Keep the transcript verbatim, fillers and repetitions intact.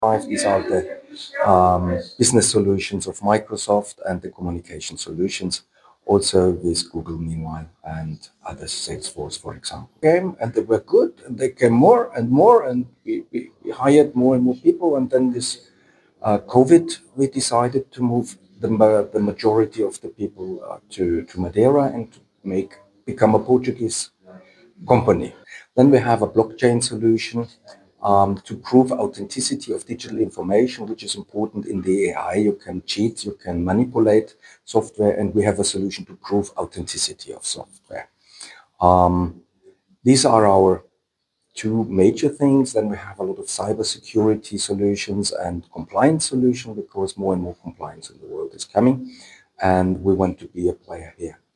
Five, these are the um, business solutions of Microsoft and the communication solutions, also with Google meanwhile and other Salesforce, for example. Came and they were good and they came more and more and we, we, we hired more and more people and then this uh, COVID, we decided to move the, ma- the majority of the people uh, to, to Madeira and to make become a Portuguese company. Then we have a blockchain solution um, to prove authenticity of digital information, which is important in the A I. You can cheat, you can manipulate software, and we have a solution to prove authenticity of software. Um, these are our two major things. Then we have a lot of cybersecurity solutions and compliance solutions because more and more compliance in the world is coming, and we want to be a player here.